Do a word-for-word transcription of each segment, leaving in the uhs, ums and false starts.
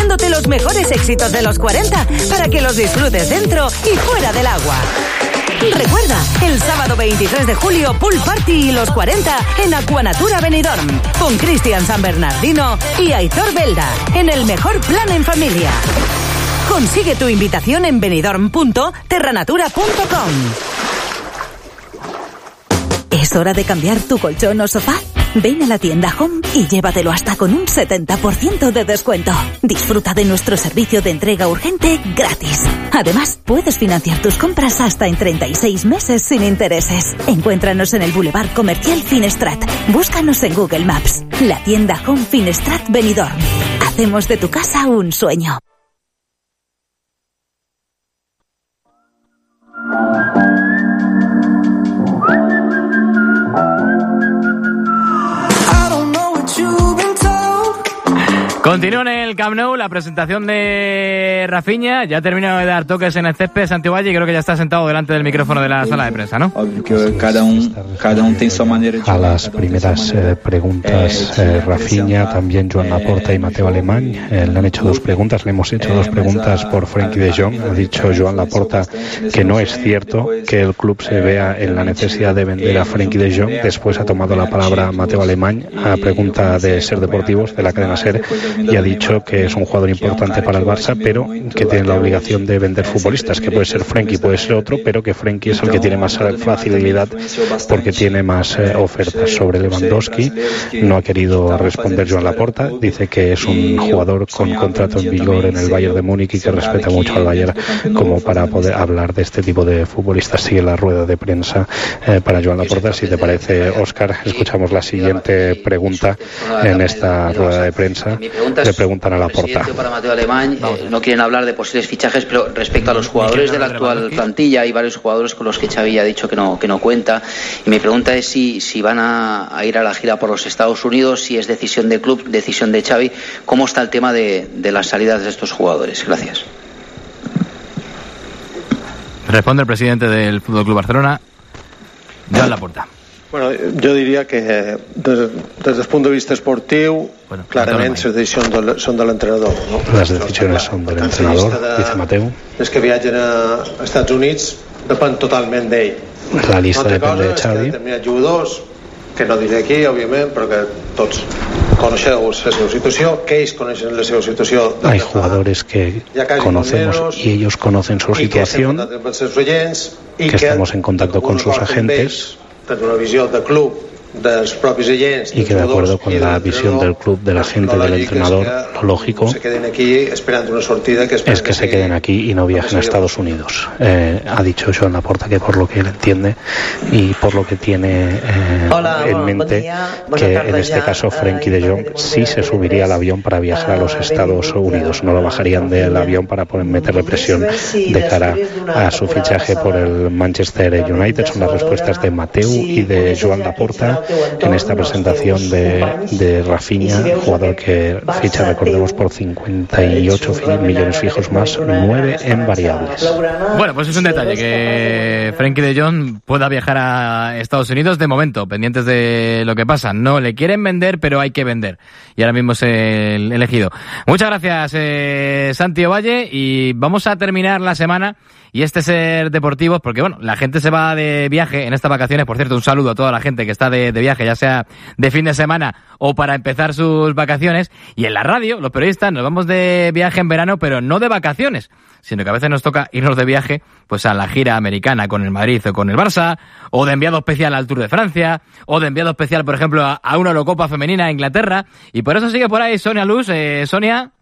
cantándote los mejores éxitos de los cuarenta para que los disfrutes dentro y fuera del agua. Recuerda, el sábado veintitrés de julio, Pool Party y los cuarenta en Aquanatura Benidorm, con Cristian San Bernardino y Aitor Belda, en el mejor plan en familia. Consigue tu invitación en benidorm punto terranatura punto com. ¿Es hora de cambiar tu colchón o sofá? Ven a la tienda Home y llévatelo hasta con un setenta por ciento de descuento. Disfruta de nuestro servicio de entrega urgente gratis. Además, puedes financiar tus compras hasta en treinta y seis meses sin intereses. Encuéntranos en el Boulevard Comercial Finestrat. Búscanos en Google Maps. La tienda Home Finestrat Benidorm. Hacemos de tu casa un sueño. Continúa en el Camp Nou la presentación de Rafinha. Ya ha terminado de dar toques en el césped Santiago Valle y creo que ya está sentado delante del micrófono de la sala de prensa, ¿no? Obvio que cada un, cada un tiene su manera de... A las primeras eh, preguntas, eh, Rafinha, también Joan Laporta y Mateo Alemany eh, le han hecho dos preguntas, le hemos hecho dos preguntas por Frenkie de Jong. Ha dicho Joan Laporta que no es cierto que el club se vea en la necesidad de vender a Frenkie de Jong. Después ha tomado la palabra Mateo Alemany a pregunta de Ser Deportivos, de la cadena Ser, y ha dicho que es un jugador importante para el Barça, pero que tiene la obligación de vender futbolistas, que puede ser Frenkie, puede ser otro, pero que Frenkie es el que tiene más facilidad porque tiene más eh, ofertas. Sobre Lewandowski no ha querido responder Joan Laporta, dice que es un jugador con contrato en vigor en el Bayern de Múnich y que respeta mucho al Bayern como para poder hablar de este tipo de futbolistas. Sigue la rueda de prensa eh, para Joan Laporta. Si te parece, Óscar, escuchamos la siguiente pregunta en esta rueda de prensa. Le preguntan a Laporta. Para Mateo Alemany, eh, no quieren hablar de posibles fichajes, pero respecto a los jugadores de la actual plantilla, hay varios jugadores con los que Xavi ha dicho que no que no cuenta. Y mi pregunta es si, si van a, a ir a la gira por los Estados Unidos, si es decisión del club, decisión de Xavi. ¿Cómo está el tema de, de las salidas de estos jugadores? Gracias. Responde el presidente del F C Barcelona, Joan Laporta. Bueno, jo diria que des, des del punt de vista esportiu, bueno, clarament les decisions de, són de l'entrenador, no? Las decisiones son del entrenador, dice Mateu. Els que viatgen a Estats Units depèn totalment d'ell. La lista no depende de Xavi. Determinats jugadors, que no diré aquí, òbviament, però que tots coneixeu la seva situació, que ells coneixen la seva situació. Hay jugadores que conocemos y ellos conocen su situación, que estamos en contacto con sus agentes, una visió de club dels propis agents y que de acuerdo con la visión del club, de la gente, del entrenador, lo lógico se queden aquí esperando una sortida que es que se queden aquí y no viajen a Estados Unidos. Eh, ha dicho Joan Laporta que por lo que él entiende y por lo que tiene eh, Hola, en mente, que en este caso Frenkie de Jong sí se subiría al avión para viajar a los Estados Unidos, no lo bajarían del avión para poder meterle presión de cara a su fichaje por el Manchester United. Son las respuestas de Mateu y de Joan Laporta en esta presentación de, de Rafinha, jugador que ficha, recordemos, por cincuenta y ocho millones fijos más nueve en variables. Bueno, pues es un detalle que Frenkie de Jong pueda viajar a Estados Unidos de momento, pendientes de lo que pasa. No le quieren vender, pero hay que vender. Y ahora mismo es el elegido. Muchas gracias, eh, Santi Ovalle, y vamos a terminar la semana y este Ser Deportivos, porque bueno, la gente se va de viaje en estas vacaciones. Por cierto, un saludo a toda la gente que está de, de viaje, ya sea de fin de semana o para empezar sus vacaciones. Y en la radio, los periodistas, nos vamos de viaje en verano, pero no de vacaciones, sino que a veces nos toca irnos de viaje pues a la gira americana con el Madrid o con el Barça, o de enviado especial al Tour de Francia, o de enviado especial, por ejemplo, a, a una Eurocopa femenina a Inglaterra. Y por eso sigue por ahí Sonia Luz. Eh, Sonia...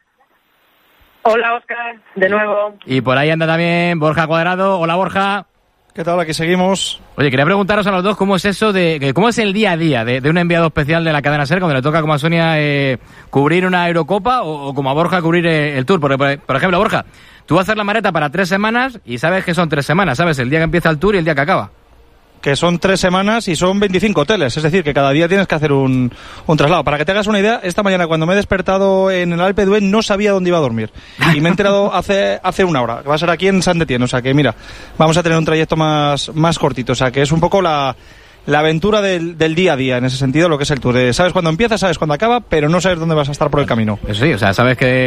Hola, Óscar, de nuevo. Y por ahí anda también Borja Cuadrado. Hola, Borja. ¿Qué tal? Aquí seguimos. Oye, quería preguntaros a los dos cómo es eso de, cómo es el día a día de, de un enviado especial de la cadena SER, cuando le toca como a Sonia eh, cubrir una Eurocopa o, o como a Borja cubrir eh, el Tour. Porque, por, por ejemplo, Borja, tú vas a hacer la maleta para tres semanas y sabes que son tres semanas, ¿sabes? El día que empieza el Tour y el día que acaba. Que son tres semanas y son veinticinco hoteles, es decir, que cada día tienes que hacer un, un traslado. Para que te hagas una idea, esta mañana cuando me he despertado en el Alpe d'Huez no sabía dónde iba a dormir. Y me he enterado hace hace una hora, que va a ser aquí en Saint-Étienne. O sea que mira, vamos a tener un trayecto más, más cortito. O sea que es un poco la, la aventura del, del día a día, en ese sentido, lo que es el Tour. Sabes cuándo empieza, sabes cuándo acaba, pero no sabes dónde vas a estar por el camino. Eso sí, o sea, sabes que